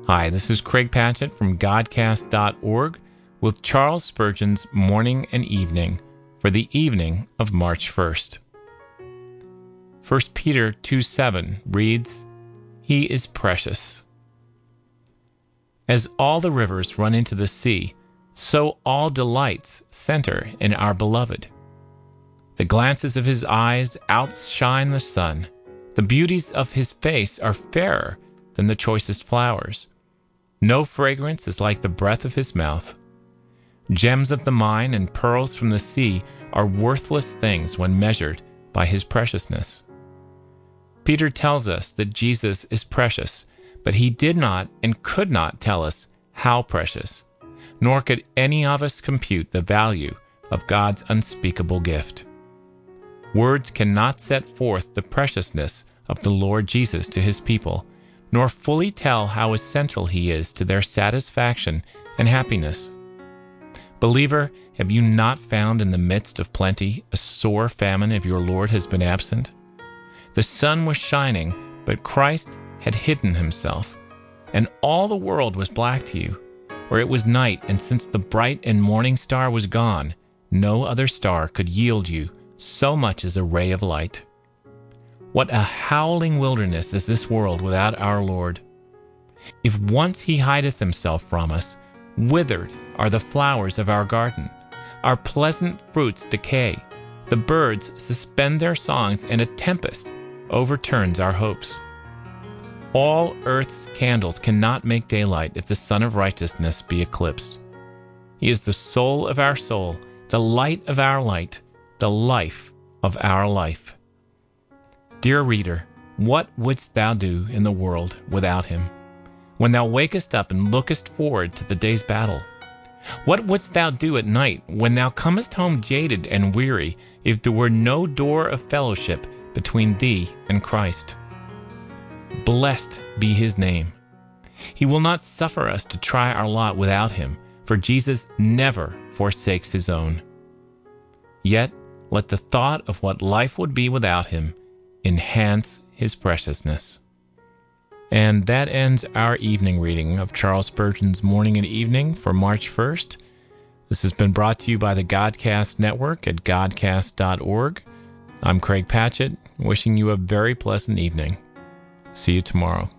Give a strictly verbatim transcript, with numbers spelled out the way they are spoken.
Hi, this is Craig Patchett from Godcast dot org with Charles Spurgeon's Morning and Evening for the evening of March first. First Peter two seven reads, He is precious. As all the rivers run into the sea, so all delights center in our beloved. The glances of his eyes outshine the sun. The beauties of his face are fairer than the choicest flowers. No fragrance is like the breath of his mouth. Gems of the mine and pearls from the sea are worthless things when measured by his preciousness. Peter tells us that Jesus is precious, but he did not and could not tell us how precious, nor could any of us compute the value of God's unspeakable gift. Words cannot set forth the preciousness of the Lord Jesus to his people, nor fully tell how essential he is to their satisfaction and happiness. Believer, have you not found in the midst of plenty a sore famine if your Lord has been absent? The sun was shining, but Christ had hidden himself, and all the world was black to you, or it was night, and since the bright and morning star was gone, no other star could yield you so much as a ray of light. What a howling wilderness is this world without our Lord! If once he hideth himself from us, withered are the flowers of our garden. Our pleasant fruits decay. The birds suspend their songs, and a tempest overturns our hopes. All earth's candles cannot make daylight if the Sun of Righteousness be eclipsed. He is the soul of our soul, the light of our light, the life of our life. Dear reader, what wouldst thou do in the world without him? When thou wakest up and lookest forward to the day's battle? What wouldst thou do at night when thou comest home jaded and weary if there were no door of fellowship between thee and Christ? Blessed be his name. He will not suffer us to try our lot without him, for Jesus never forsakes his own. Yet let the thought of what life would be without him enhance his preciousness. And that ends our evening reading of Charles Spurgeon's Morning and Evening for March first. This has been brought to you by the Godcast Network at Godcast dot org. I'm Craig Patchett, wishing you a very pleasant evening. See you tomorrow.